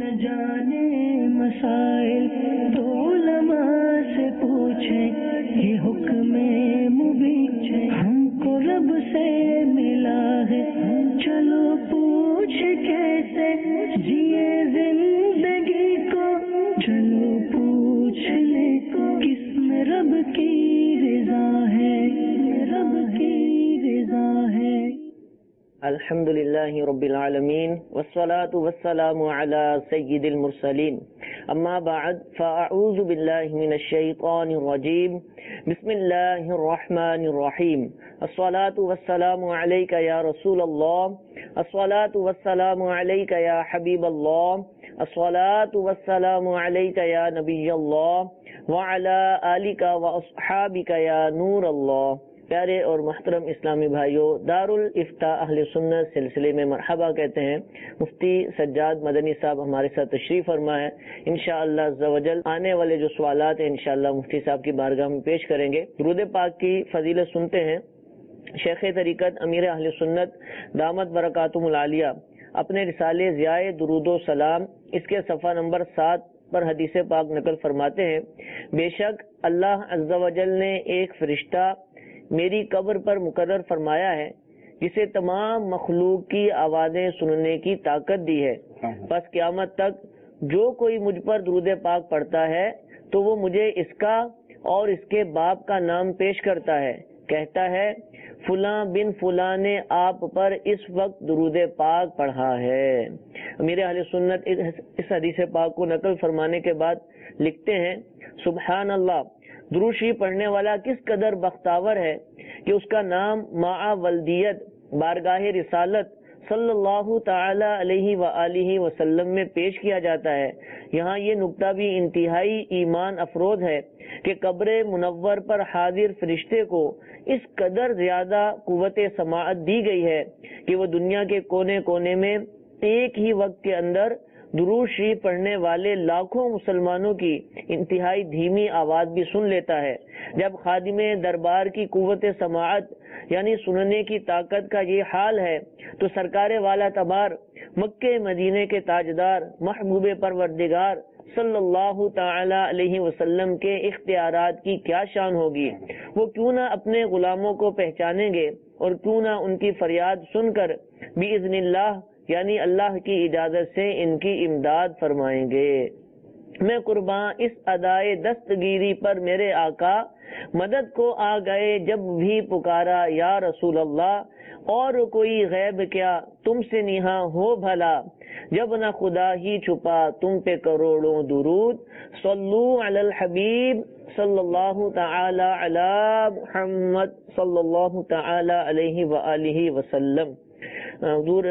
न जाने मसाइल तो उलमा से पूछे, ये हुक्म मुबीन हमको रब से मिला है, चलो पूछ कैसे जिए जिंदगी को, चलो पूछ ले किसमें रब की रज़ा है, रब की रज़ा है। الحمدللہ رب العالمین والصلاة والسلام علی سید المرسلین اما بعد فاعوذ باللہ من الشیطان الرجیم بسم اللہ الرحمن الرحیم الصلاة والسلام علیک یا رسول اللہ الصلاة والسلام علیک یا حبیب اللہ الصلاة والسلام علیک یا نبی اللہ وعلی آلک واصحابک یا نور اللہ۔ پیارے اور محترم اسلامی بھائیوں، دارالفتاء اہل سنت سلسلے میں مرحبا کہتے ہیں۔ مفتی سجاد مدنی صاحب ہمارے ساتھ تشریف فرما ہے۔ انشاءاللہ عز و جل آنے والے جو سوالات ہیں انشاءاللہ مفتی صاحب کی بارگاہ میں پیش کریں گے۔ درود پاک کی فضیلت سنتے ہیں۔ شیخ طریقت امیر اہل سنت دامت برکاتہم العالیہ اپنے رسالے ضیاء درود و سلام اس کے صفحہ نمبر 7 پر حدیث پاک نقل فرماتے ہیں، بے شک اللہ عز و جل نے ایک فرشتہ میری قبر پر مقرر فرمایا ہے جسے تمام مخلوق کی آوازیں سننے کی طاقت دی ہے، بس قیامت تک جو کوئی مجھ پر درود پاک پڑھتا ہے تو وہ مجھے اس کا اور اس کے باپ کا نام پیش کرتا ہے، کہتا ہے فلاں بن فلاں نے آپ پر اس وقت درود پاک پڑھا ہے۔ امیر اہل سنت اس حدیث پاک کو نقل فرمانے کے بعد لکھتے ہیں، سبحان اللہ، درود شریف پڑھنے والا کس قدر بختاور ہے کہ اس کا نام مع ولدیت بارگاہ رسالت صلی اللہ تعالی علیہ وآلہ وسلم میں پیش کیا جاتا ہے۔ یہاں یہ نکتہ بھی انتہائی ایمان افروز ہے کہ قبر منور پر حاضر فرشتے کو اس قدر زیادہ قوت سماعت دی گئی ہے کہ وہ دنیا کے کونے کونے میں ایک ہی وقت کے اندر درود شریف پڑھنے والے لاکھوں مسلمانوں کی انتہائی دھیمی آواز بھی سن لیتا ہے۔ جب خادم دربار کی قوت سماعت یعنی سننے کی طاقت کا یہ حال ہے تو سرکار والا تبار مکہ مدینے کے تاجدار محبوب پروردگار صلی اللہ تعالی علیہ وسلم کے اختیارات کی کیا شان ہوگی۔ وہ کیوں نہ اپنے غلاموں کو پہچانیں گے اور کیوں نہ ان کی فریاد سن کر باذن اللہ یعنی اللہ کی اجازت سے ان کی امداد فرمائیں گے۔ میں قرباں اس ادائے دستگیری پر میرے آقا مدد کو آ گئے جب بھی پکارا یا رسول اللہ، اور کوئی غیب کیا تم سے نہاں ہو بھلا، جب نہ خدا ہی چھپا تم پہ کروڑوں درود، صلو علی الحبیب صلی اللہ تعالی علی محمد صلی اللہ تعالی علیہ وآلہ وسلم۔ حضور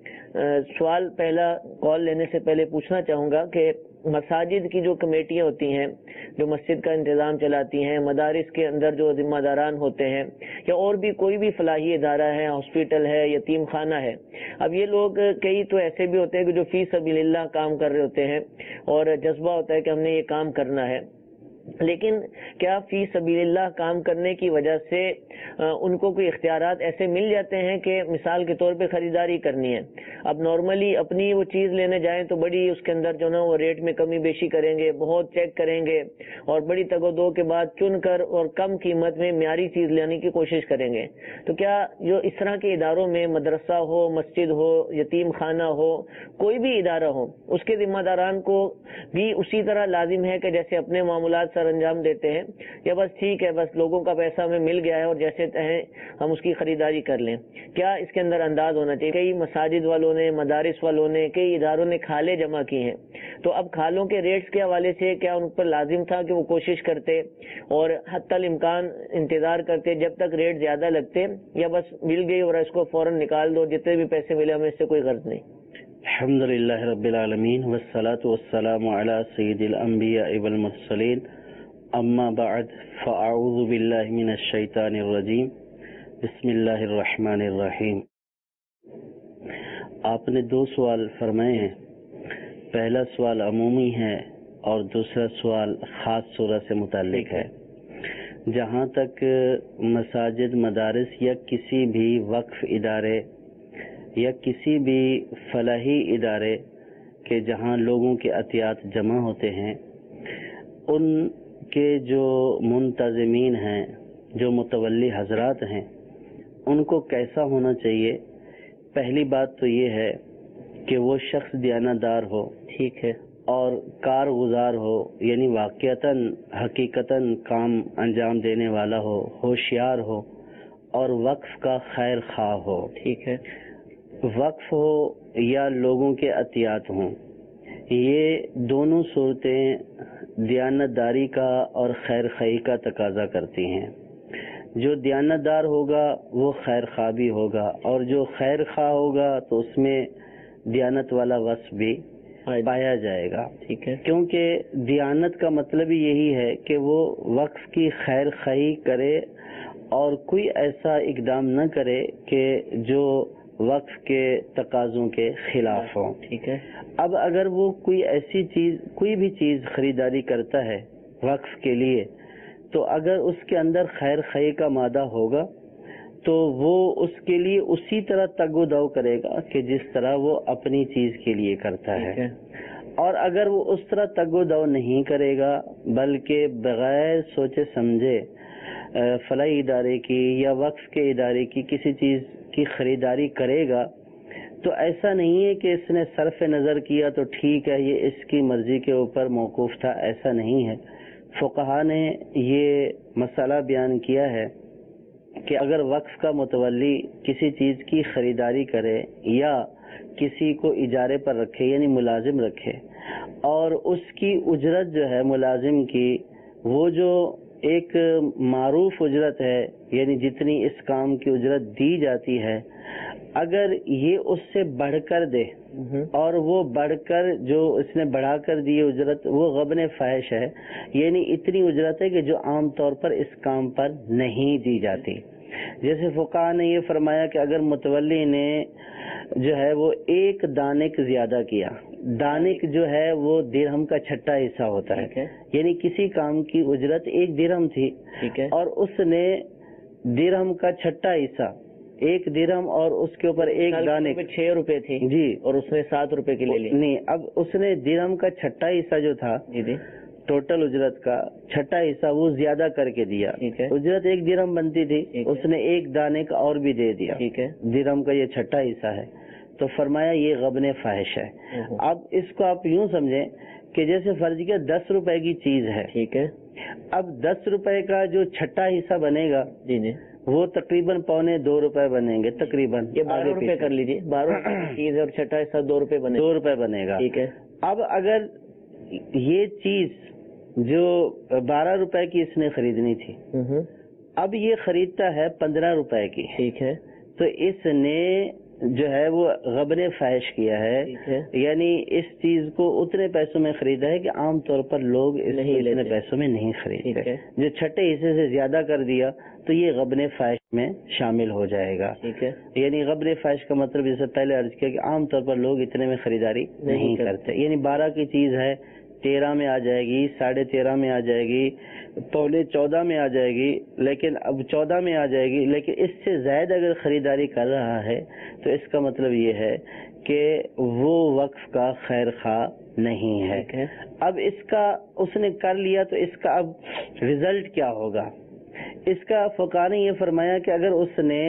سوال پہلا کال لینے سے پہلے پوچھنا چاہوں گا کہ مساجد کی جو کمیٹیاں ہوتی ہیں جو مسجد کا انتظام چلاتی ہیں، مدارس کے اندر جو ذمہ داران ہوتے ہیں یا اور بھی کوئی بھی فلاحی ادارہ ہے، ہاسپٹل ہے، یتیم خانہ ہے، اب یہ لوگ کئی تو ایسے بھی ہوتے ہیں کہ جو فی سبیل اللہ کام کر رہے ہوتے ہیں اور جذبہ ہوتا ہے کہ ہم نے یہ کام کرنا ہے، لیکن کیا فی سبیل اللہ کام کرنے کی وجہ سے ان کو کوئی اختیارات ایسے مل جاتے ہیں کہ مثال کے طور پہ خریداری کرنی ہے، اب نارملی اپنی وہ چیز لینے جائیں تو بڑی اس کے اندر جو نا وہ ریٹ میں کمی بیشی کریں گے، بہت چیک کریں گے اور بڑی تگ و دو کے بعد چن کر اور کم قیمت میں معیاری چیز لینے کی کوشش کریں گے، تو کیا جو اس طرح کے اداروں میں مدرسہ ہو، مسجد ہو، یتیم خانہ ہو، کوئی بھی ادارہ ہو، اس کے ذمہ داران کو بھی اسی طرح لازم ہے کہ جیسے اپنے معاملات سر انجام دیتے ہیں، یا بس ٹھیک ہے بس لوگوں کا پیسہ ہمیں مل گیا ہے اور جیسے ہیں ہم اس کی خریداری کر لیں؟ کیا اس کے اندر انداز ہونا چاہیے؟ کئی مساجد والوں نے، مدارس والوں نے، کئی اداروں نے کھالیں جمع کی ہیں، تو اب کھالوں کے ریٹس کے حوالے سے کیا ان پر لازم تھا کہ وہ کوشش کرتے اور حتی الامکان انتظار کرتے جب تک ریٹ زیادہ لگتے، یا بس مل گئی اور اس کو فوراً نکال دو، جتنے بھی پیسے ملے ہمیں اس سے کوئی غرض نہیں؟ الحمدللہ رب العالمین والصلاة والسلام علی سید الانبیاء والمرسلین، اما بعد فاعوذ باللہ من الشیطان الرجیم، بسم اللہ الرحمن الرحیم۔ آپ نے دو سوال فرمائے ہیں، پہلا سوال عمومی ہے اور دوسرا سوال خاص صورت سے متعلق ہے۔ جہاں تک مساجد، مدارس یا کسی بھی وقف ادارے یا کسی بھی فلاحی ادارے کہ جہاں لوگوں کے عطیات جمع ہوتے ہیں ان کے جو منتظمین ہیں، جو متولی حضرات ہیں، ان کو کیسا ہونا چاہیے؟ پہلی بات تو یہ ہے کہ وہ شخص دیانتدار ہو، ٹھیک ہے، اور کارگزار ہو، یعنی واقعتاً حقیقتاً کام انجام دینے والا ہو، ہوشیار ہو، اور وقف کا خیر خواہ ہو. ٹھیک ہے. وقف ہو یا لوگوں کے عطیات ہوں، یہ دونوں صورتیں دیانتداری کا اور خیر خواہی کا تقاضا کرتی ہیں. جو دیانتدار ہوگا وہ خیر خواہ بھی ہوگا، اور جو خیر خواہ ہوگا تو اس میں دیانت والا وصف بھی پایا جائے گا. ٹھیک ہے. کیونکہ دیانت کا مطلب ہی یہی ہے کہ وہ وقف کی خیر خواہی کرے اور کوئی ایسا اقدام نہ کرے کہ جو وقف کے تقاضوں کے خلاف ہو. ٹھیک ہے. اب اگر وہ کوئی ایسی چیز، کوئی بھی چیز خریداری کرتا ہے وقف کے لیے، تو اگر اس کے اندر خیر خواہی کا مادہ ہوگا تو وہ اس کے لیے اسی طرح تگ و دو کرے گا کہ جس طرح وہ اپنی چیز کے لیے کرتا ہے. اور اگر وہ اس طرح تگ و دو نہیں کرے گا بلکہ بغیر سوچے سمجھے فلاحی ادارے کی یا وقف کے ادارے کی کسی چیز کی خریداری کرے گا، تو ایسا نہیں ہے کہ اس نے صرف نظر کیا تو ٹھیک ہے، یہ اس کی مرضی کے اوپر موقوف تھا. ایسا نہیں ہے. فقہا نے یہ مسئلہ بیان کیا ہے کہ اگر وقف کا متولی کسی چیز کی خریداری کرے یا کسی کو اجارے پر رکھے، یعنی ملازم رکھے، اور اس کی اجرت جو ہے ملازم کی، وہ جو ایک معروف اجرت ہے، یعنی جتنی اس کام کی اجرت دی جاتی ہے، اگر یہ اس سے بڑھ کر دے اور وہ بڑھ کر جو اس نے بڑھا کر دی اجرت، وہ غبن فاحش ہے. یعنی اتنی اجرت ہے کہ جو عام طور پر اس کام پر نہیں دی جاتی. جیسے فقہا نے یہ فرمایا کہ اگر متولی نے جو ہے وہ ایک دانک زیادہ کیا، دانک جو ہے وہ درہم کا چھٹا حصہ ہوتا ہے، یعنی کسی کام کی اجرت ایک درہم تھی اور اس نے درہم کا چھٹا حصہ، ایک درہم اور اس کے اوپر ایک دانک 6 روپے تھی جی، اور اس نے 7 روپے کے لے لی. نہیں، اب اس نے درہم کا چھٹا حصہ جو تھا ٹوٹل اجرت کا چھٹا حصہ وہ زیادہ کر کے دیا. اجرت ایک درہم بنتی تھی، اس نے ایک دانے کا اور بھی دے دیا. درہم کا یہ چھٹا حصہ ہے. تو فرمایا یہ غبن فاحش ہے. اب اس کو آپ یوں سمجھیں کہ جیسے فرض کیا 10 روپے کی چیز ہے، ٹھیک ہے، اب 10 روپے کا جو چھٹا حصہ بنے گا وہ تقریباً 1.25 روپے بنیں گے. تقریباً یہ 12 روپے کر لیجیے، 12 روپے کی چیز ہے اور چھٹا حصہ 2 روپے بنے 2 روپے بنے گا. ٹھیک ہے. اب اگر یہ چیز جو 12 روپے کی اس نے خریدنی تھی، اب یہ خریدتا ہے 15 روپے کی، ٹھیک ہے، تو اس نے جو ہے وہ غبن فاحش کیا ہے. یعنی اس چیز کو اتنے پیسوں میں خریدا ہے کہ عام طور پر لوگ اس کو اتنے پیسوں میں نہیں خریدتے. جو چھٹے حصے سے زیادہ کر دیا تو یہ غبن فاحش میں شامل ہو جائے گا. ٹھیک ہے. یعنی غبن فاحش کا مطلب جیسے پہلے عرض کیا کہ عام طور پر لوگ اتنے میں خریداری نہیں کرتے. یعنی 12 کی چیز ہے 13 میں آ جائے گی، 13.5 میں آ جائے گی، 14.25 میں آ جائے گی، لیکن اب 14 میں آ جائے گی. لیکن اس سے زائد اگر خریداری کر رہا ہے تو اس کا مطلب یہ ہے کہ وہ وقف کا خیر خواہ نہیں ہے. اب اس کا اس نے کر لیا تو اس کا اب ریزلٹ کیا ہوگا؟ اس کا فقہا نے یہ فرمایا کہ اگر اس نے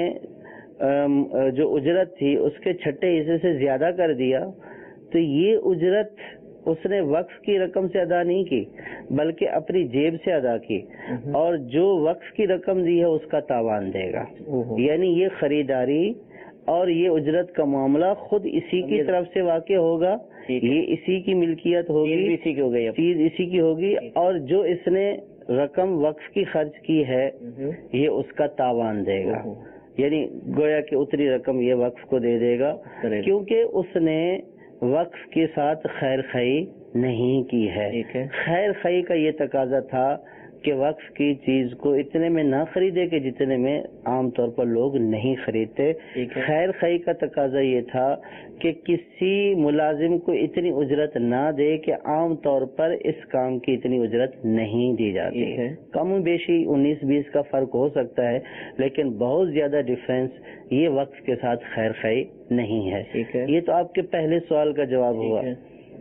جو اجرت تھی اس کے چھٹے حصے سے زیادہ کر دیا تو یہ اجرت اس نے وقف کی رقم سے ادا نہیں کی بلکہ اپنی جیب سے ادا کی، اور جو وقف کی رقم دی ہے اس کا تاوان دے گا. یعنی یہ خریداری اور یہ اجرت کا معاملہ خود اسی کی طرف سے واقع ہوگا، یہ اسی کی ملکیت ہوگی، چیز اسی کی ہوگی، اور جو اس نے رقم وقف کی خرچ کی ہے یہ اس کا تاوان دے گا. یعنی گویا کہ اتنی رقم یہ وقف کو دے دے گا کیونکہ اس نے وقف کے ساتھ خیر خواہی نہیں کی ہے. خیر خواہی کا یہ تقاضا تھا کہ وقف کی چیز کو اتنے میں نہ خریدے کہ جتنے میں عام طور پر لوگ نہیں خریدتے. خیر خواہی کا تقاضا یہ تھا کہ کسی ملازم کو اتنی اجرت نہ دے کہ عام طور پر اس کام کی اتنی اجرت نہیں دی جاتی. کم و بیشی 19-20 کا فرق ہو سکتا ہے لیکن بہت زیادہ ڈیفرنس یہ وقف کے ساتھ خیر خواہی نہیں ہے. یہ تو آپ کے پہلے سوال کا جواب ہوا.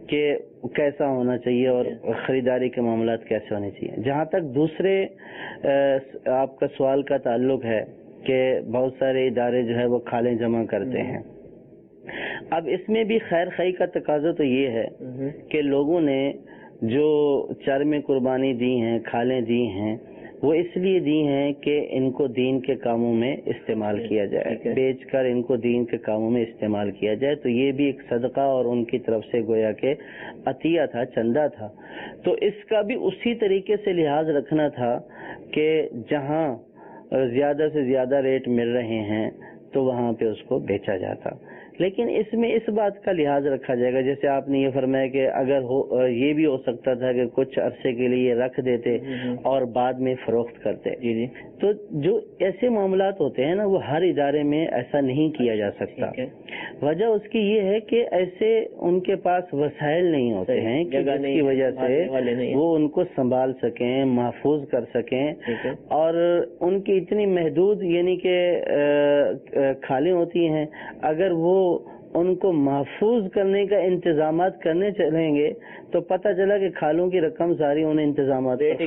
کہ کیسا ہونا چاہیے اور خریداری کے معاملات کیسے ہونے چاہیے. جہاں تک دوسرے آپ کا سوال کا تعلق ہے کہ بہت سارے ادارے جو ہے وہ کھالیں جمع کرتے ہیں. اب اس میں بھی خیر خواہی کا تقاضا تو یہ ہے کہ لوگوں نے جو چرم قربانی دی ہیں، کھالیں دی ہیں، وہ اس لیے دی ہیں کہ ان کو دین کے کاموں میں استعمال کیا جائے، بیچ کر ان کو دین کے کاموں میں استعمال کیا جائے. تو یہ بھی ایک صدقہ اور ان کی طرف سے گویا کہ عطیہ تھا، چندہ تھا. تو اس کا بھی اسی طریقے سے لحاظ رکھنا تھا کہ جہاں زیادہ سے زیادہ ریٹ مل رہے ہیں تو وہاں پہ اس کو بیچا جاتا. لیکن اس میں اس بات کا لحاظ رکھا جائے گا، جیسے آپ نے یہ فرمایا کہ اگر یہ بھی ہو سکتا تھا کہ کچھ عرصے کے لیے رکھ دیتے اور بعد میں فروخت کرتے. تو جو ایسے معاملات ہوتے ہیں نا، وہ ہر ادارے میں ایسا نہیں کیا جا سکتا. وجہ اس کی یہ ہے کہ ایسے ان کے پاس وسائل نہیں ہوتے ہیں کہ جس کی وجہ سے وہ ان کو سنبھال سکیں، محفوظ کر سکیں. اور ان کی اتنی محدود یعنی کہ کھالیں ہوتی ہیں، اگر وہ ان کو محفوظ کرنے کا انتظامات کرنے چلیں گے تو پتہ چلا کہ کھالوں کی رقم ساری انہیں انتظامات ریٹ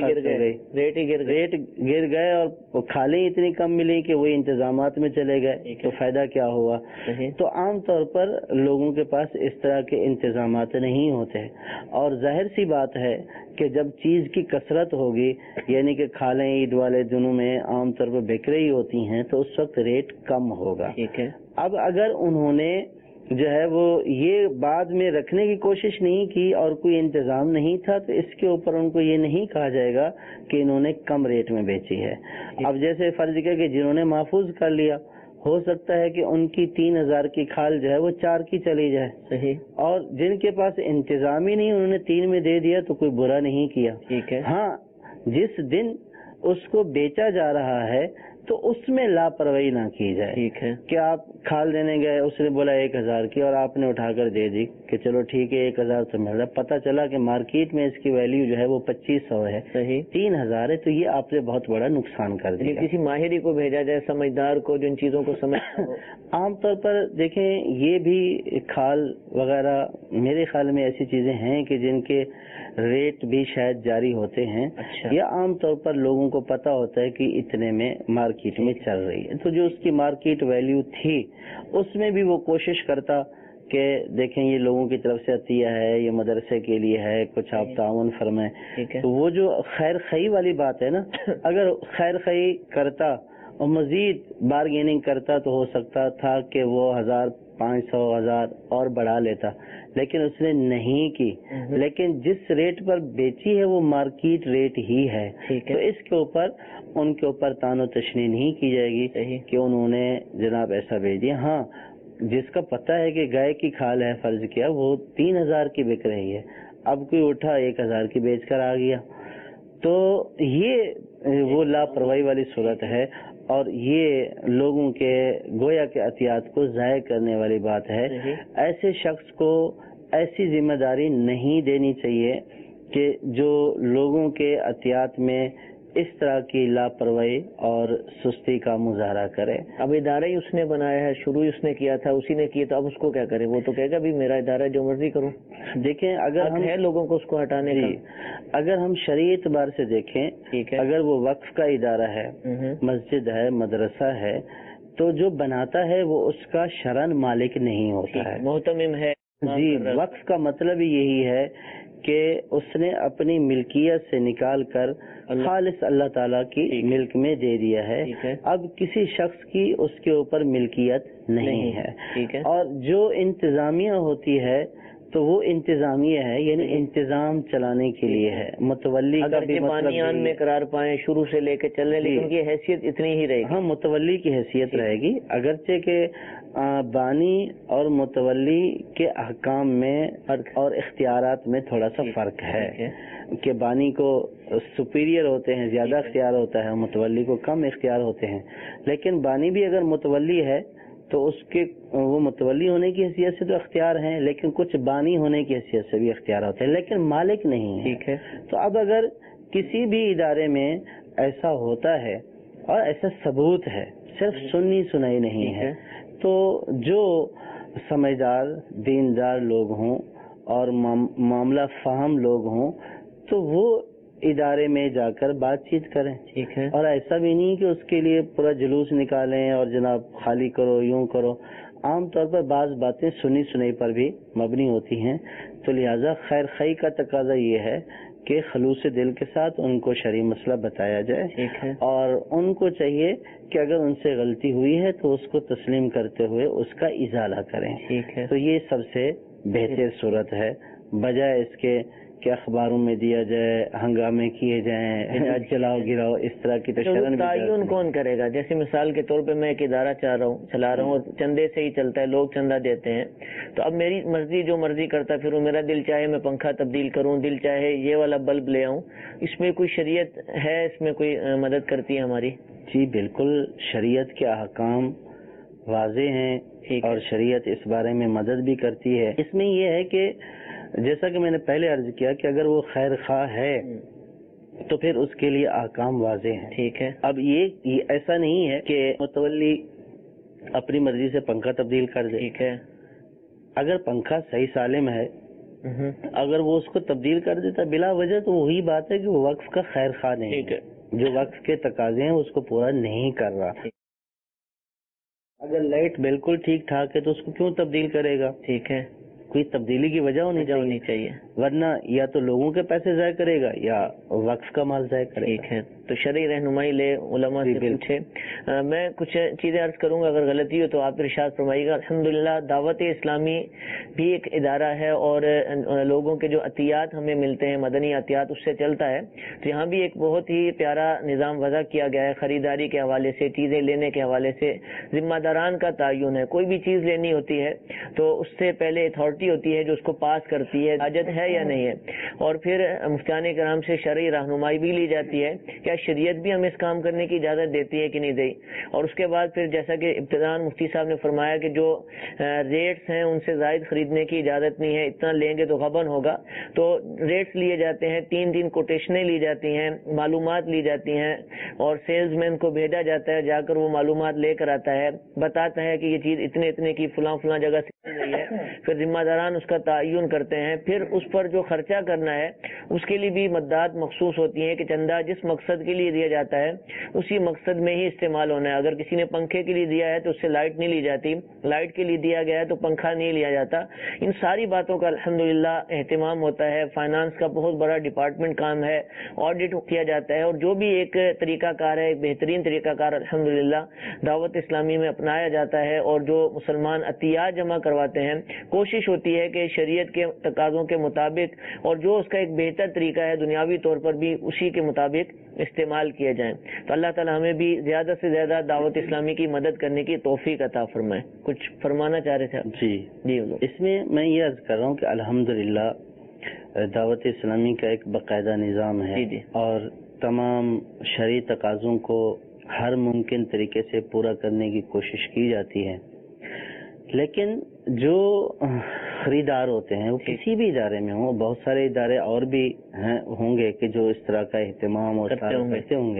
گر گئے اور کھالیں اتنی کم ملی کہ وہی انتظامات میں چلے گئے. تو فائدہ کیا ہوا؟ تو عام طور پر لوگوں کے پاس اس طرح کے انتظامات نہیں ہوتے. اور ظاہر سی بات ہے کہ جب چیز کی کثرت ہوگی، یعنی کہ کھالیں عید والے دنوں میں عام طور پر بک رہی ہوتی ہیں، تو اس وقت ریٹ کم ہوگا. اب اگر انہوں نے جو ہے وہ یہ بعد میں رکھنے کی کوشش نہیں کی اور کوئی انتظام نہیں تھا، تو اس کے اوپر ان کو یہ نہیں کہا جائے گا کہ انہوں نے کم ریٹ میں بیچی ہے. اب جیسے فرض کیا کہ جنہوں نے محفوظ کر لیا، ہو سکتا ہے کہ ان کی 3,000 کی کھال جو ہے وہ 4 کی چلی جائے. صحیح. اور جن کے پاس انتظام ہی نہیں، انہوں نے 3 میں دے دیا تو کوئی برا نہیں کیا. ٹھیک ہے. ہاں، جس دن اس کو بیچا جا رہا ہے تو اس میں لاپرواہی نہ کی جائے. ٹھیک ہے. کہ آپ کھال دینے گئے، اس نے بولا 1,000 کی اور آپ نے اٹھا کر دے دی کہ چلو ٹھیک ہے 1,000 تو مل رہا، پتہ چلا کہ مارکیٹ میں اس کی ویلیو جو ہے وہ 2,500 ہے. صحیح. 3,000 ہے، تو یہ آپ سے بہت بڑا نقصان کر دیا. کسی ماہری کو بھیجا جائے، سمجھدار کو، جو ان چیزوں کو سمجھتا ہو. عام طور پر دیکھیں، یہ بھی کھال وغیرہ میرے خیال میں ایسی چیزیں ہیں کہ جن کے ریٹ بھی شاید جاری ہوتے ہیں. یا عام طور پر لوگوں کو پتا ہوتا ہے کہ اتنے میں مارکیٹ میں چل رہی ہے، تو جو اس کی مارکیٹ ویلیو تھی اس میں بھی وہ کوشش کرتا کہ دیکھیں یہ لوگوں کی طرف سے عطیہ ہے، یہ مدرسے کے لیے ہے، کچھ آپ تعاون فرمائیں. تو وہ جو خیر خواہی والی بات ہے نا، اگر خیر خواہی کرتا اور مزید بارگیننگ کرتا تو ہو سکتا تھا کہ وہ 1,500 1,000 اور بڑھا لیتا، لیکن اس نے نہیں کی. لیکن جس ریٹ پر بیچی ہے وہ مارکیٹ ریٹ ہی ہے. تو اس کے اوپر ان کے اوپر تان و تشنیع نہیں کی جائے گی کہ انہوں نے جناب ایسا بیچ دیا. ہاں، جس کا پتہ ہے کہ گائے کی کھال ہے، فرض کیا وہ 3,000 کی بک رہی ہے، اب کوئی اٹھا 1,000 کی بیچ کر آ گیا، تو یہ وہ لاپرواہی والی صورت ہے. اور یہ لوگوں کے گویا کے عطیات کو ضائع کرنے والی بات ہے. ایسے شخص کو ایسی ذمہ داری نہیں دینی چاہیے کہ جو لوگوں کے عطیات میں اس طرح کی لاپرواہی اور سستی کا مظاہرہ کرے. اب ادارہ ہی اس نے بنایا ہے، شروع اس نے کیا تھا، اسی نے کیا، تو اب اس کو کیا کرے؟ وہ تو کہے گا بھی میرا ادارہ جو مرضی کروں. دیکھیں، اگر ہم ہے لوگوں کو اس کو ہٹانے کا، اگر ہم شرعی اعتبار سے دیکھیں، اگر وہ وقف کا ادارہ ہے، مسجد ہے، مدرسہ ہے، تو جو بناتا ہے وہ اس کا شرعاً مالک نہیں ہوتا ہے، محتمم ہے. جی، وقف کا مطلب یہی ہے کہ اس نے اپنی ملکیت سے نکال کر خالص اللہ تعالیٰ کی ملک میں دے دیا ہے. اب کسی شخص کی اس کے اوپر ملکیت نہیں ہے. اور جو انتظامیہ ہوتی ہے تو وہ انتظامیہ ہے، یعنی انتظام چلانے کے لیے ہے. متولی کا بھی بانیان میں قرار پائیں شروع سے لے کے چلنے، لیکن ان کی حیثیت اتنی ہی رہے گی. ہاں، متولی کی حیثیت رہے گی، اگرچہ کہ بانی اور متولی کے احکام میں اور اختیارات میں تھوڑا سا فرق ہے کہ بانی کو سپیریئر ہوتے ہیں، زیادہ اختیار ہوتا ہے، متولی کو کم اختیار ہوتے ہیں. لیکن بانی بھی اگر متولی ہے تو اس کے وہ متولی ہونے کی حیثیت سے تو اختیار ہیں، لیکن کچھ بانی ہونے کی حیثیت سے بھی اختیار ہوتے ہیں، لیکن مالک نہیں ہے. ٹھیک ہے. تو اب اگر کسی بھی ادارے میں ایسا ہوتا ہے اور ایسا ثبوت ہے، صرف سنی سنائی نہیں ہے، تو جو سمجھدار دیندار لوگ ہوں اور معاملہ فہم لوگ ہوں تو وہ ادارے میں جا کر بات چیت کریں. ٹھیک ہے. اور ایسا بھی نہیں کہ اس کے لیے پورا جلوس نکالیں اور جناب خالی کرو یوں کرو. عام طور پر بعض باتیں سنی سنائی پر بھی مبنی ہوتی ہیں، تو لہذا خیر خواہی کا تقاضا یہ ہے کہ خلوص دل کے ساتھ ان کو شرعی مسئلہ بتایا جائے. ٹھیک ہے. اور ان کو چاہیے کہ اگر ان سے غلطی ہوئی ہے تو اس کو تسلیم کرتے ہوئے اس کا ازالہ کریں. ٹھیک ہے. تو یہ سب سے بہتر صورت ہے، بجائے اس کے کہ اخباروں میں دیا جائے، ہنگامے کیے جائیں، جلاؤ گراؤ، اس طرح کی تعین کون کرے گا؟ جیسے مثال کے طور پہ میں ایک ادارہ چلا رہا ہوں اور چندے سے ہی چلتا ہے، لوگ چندہ دیتے ہیں، تو اب میری مرضی جو مرضی کرتا پھر میرا دل چاہے میں پنکھا تبدیل کروں، دل چاہے یہ والا بلب لے آؤں، اس میں کوئی شریعت ہے؟ اس میں کوئی مدد کرتی ہے ہماری؟ جی بالکل، شریعت کے احکام واضح ہیں اور شریعت اس بارے میں مدد بھی کرتی ہے. اس میں یہ ہے کہ جیسا کہ میں نے پہلے عرض کیا کہ اگر وہ خیر خواہ ہے تو پھر اس کے لیے احکام واضح ہیں. ٹھیک ہے. اب یہ ایسا نہیں ہے کہ متولی اپنی مرضی سے پنکھا تبدیل کر دے. ٹھیک ہے. اگر پنکھا صحیح سالم ہے، اگر وہ اس کو تبدیل کر دیتا بلا وجہ، تو وہی بات ہے کہ وہ وقف کا خیر خواہ نہیں. ٹھیک ہے. جو وقف کے تقاضے ہیں اس کو پورا نہیں کر رہا. اگر لائٹ بالکل ٹھیک ٹھاک ہے تو اس کو کیوں تبدیل کرے گا؟ ٹھیک ہے. کوئی تبدیلی کی وجہ ہونی چاہیے، ورنہ یا تو لوگوں کے پیسے ضائع کرے گا یا وقف کا مال ضائع کرے گا. ٹھیک ہے. تو شرعی رہنمائی لے، علماء سے پوچھے. میں کچھ چیزیں عرض کروں گا، اگر غلطی ہو تو آپ ارشاد فرمائیے گا. الحمدللہ دعوت اسلامی بھی ایک ادارہ ہے اور لوگوں کے جو عطیات ہمیں ملتے ہیں، مدنی عطیات، اس سے چلتا ہے. تو یہاں بھی ایک بہت ہی پیارا نظام وضع کیا گیا ہے. خریداری کے حوالے سے، چیزیں لینے کے حوالے سے ذمہ داران کا تعین ہے. کوئی بھی چیز لینی ہوتی ہے تو اس سے پہلے اتھارٹی ہوتی ہے جو اس کو پاس کرتی ہے، حاجت ہے یا نہیں ہے، اور پھر مفتیان کرام سے شرعی رہنمائی بھی لی جاتی ہے کیا شریعت بھی ہمیں اس کام کرنے کی اجازت دیتی ہے کہ نہیں دی. اور اس کے بعد پھر جیسا کہ ابتداءً مفتی صاحب نے فرمایا کہ جو ریٹس ہیں ان سے زائد خریدنے کی اجازت نہیں ہے، اتنا لیں گے تو غبن ہوگا. تو ریٹس لیے جاتے ہیں، 3 دن کوٹیشنیں لی جاتی ہیں، معلومات لی جاتی ہیں، اور سیلز مین کو بھیجا جاتا ہے، جا کر وہ معلومات لے کر آتا ہے، بتاتا ہے کہ یہ چیز اتنے کی فلاں جگہ سے گئی ہے. پھر ذمہ داران اس کا تعین کرتے ہیں. پھر اس پر جو خرچہ کرنا ہے اس کے لیے بھی مدات مخصوص ہوتی ہیں کہ چندہ جس مقصد کے لیے دیا جاتا ہے اسی مقصد میں ہی استعمال ہونا ہے. اگر کسی نے پنکھے کے لیے دیا ہے تو اس سے لائٹ نہیں لی جاتی، لائٹ کے لیے دیا گیا ہے تو پنکھا نہیں لیا جاتا. ان ساری باتوں کا الحمدللہ اہتمام ہوتا ہے. فائنانس کا بہت بڑا ڈپارٹمنٹ کام ہے، آڈٹ کیا جاتا ہے، اور جو بھی ایک طریقہ کار ہے، ایک بہترین طریقہ کار الحمدللہ دعوت اسلامی میں اپنایا جاتا ہے. اور جو مسلمان عطیات جمع کرواتے ہیں کوشش ہوتی ہے کہ شریعت کے تقاضوں کے مطابق اور جو اس کا ایک بہتر طریقہ ہے دنیاوی طور پر بھی اسی کے مطابق استعمال کیے جائیں. تو اللہ تعالی ہمیں بھی زیادہ سے زیادہ دعوت اسلامی کی مدد کرنے کی توفیق عطا فرمائے. کچھ فرمانا چاہ رہے تھے آپ؟ جی اس میں یہ عرض کر رہا ہوں کہ الحمدللہ دعوت اسلامی کا ایک باقاعدہ نظام ہے. جی. اور تمام شرعی تقاضوں کو ہر ممکن طریقے سے پورا کرنے کی کوشش کی جاتی ہے. لیکن جو خریدار ہوتے ہیں وہ کسی بھی ادارے میں ہوں، بہت سارے ادارے اور بھی ہوں گے کہ جو اس طرح کا اہتمام اور کرتے ہوں گے.